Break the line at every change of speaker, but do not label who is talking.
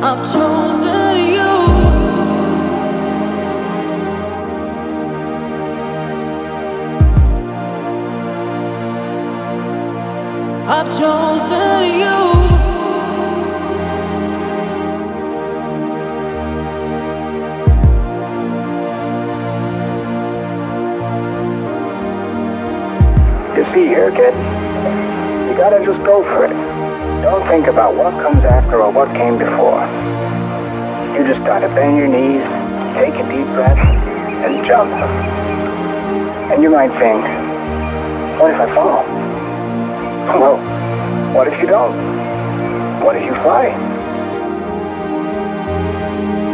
I've chosen you. I've chosen you.
You see here, kid? You gotta just go for it. Don't think about what comes after or what came before. You just gotta bend your knees, take a deep breath, and jump. And you might think, what if I fall? Well, what if you don't? What if you fly?